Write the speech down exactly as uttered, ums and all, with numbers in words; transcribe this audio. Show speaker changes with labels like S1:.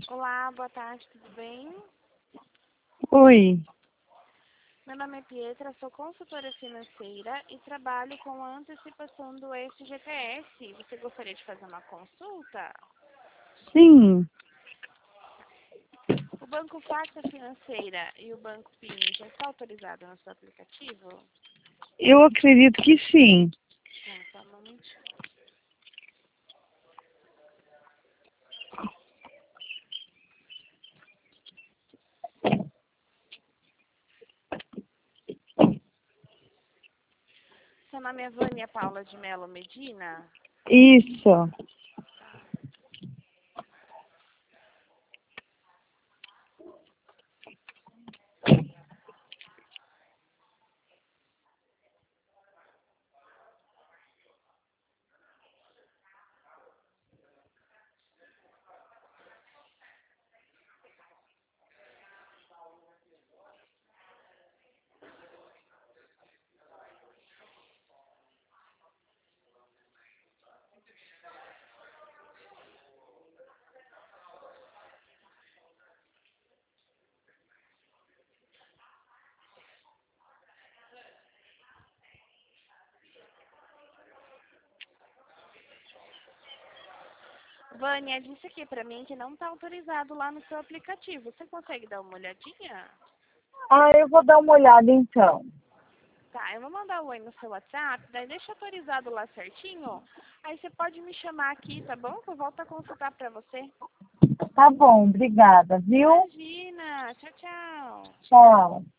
S1: Olá, boa tarde, tudo bem?
S2: Oi,
S1: Meu nome é Pietra, sou consultora financeira e trabalho com a antecipação do S G T S. Você gostaria de fazer uma consulta?
S2: sim,
S1: O Banco Facta Financeira e o Banco P I N já está autorizado no seu aplicativo?
S2: eu acredito que sim.
S1: Não, só um momentinho. Seu nome é Vânia Paula de Mello Medina?
S2: Isso.
S1: Vânia, disse aqui pra mim que não está autorizado lá no seu aplicativo. Você consegue dar uma olhadinha?
S2: Ah, eu vou dar uma olhada então.
S1: Tá, eu vou mandar o oi no seu WhatsApp, daí deixa autorizado lá certinho. Aí você pode me chamar aqui, tá bom? Que eu volto a consultar pra você.
S2: Tá bom, obrigada, viu?
S1: Imagina! Tchau, tchau!
S2: Tchau.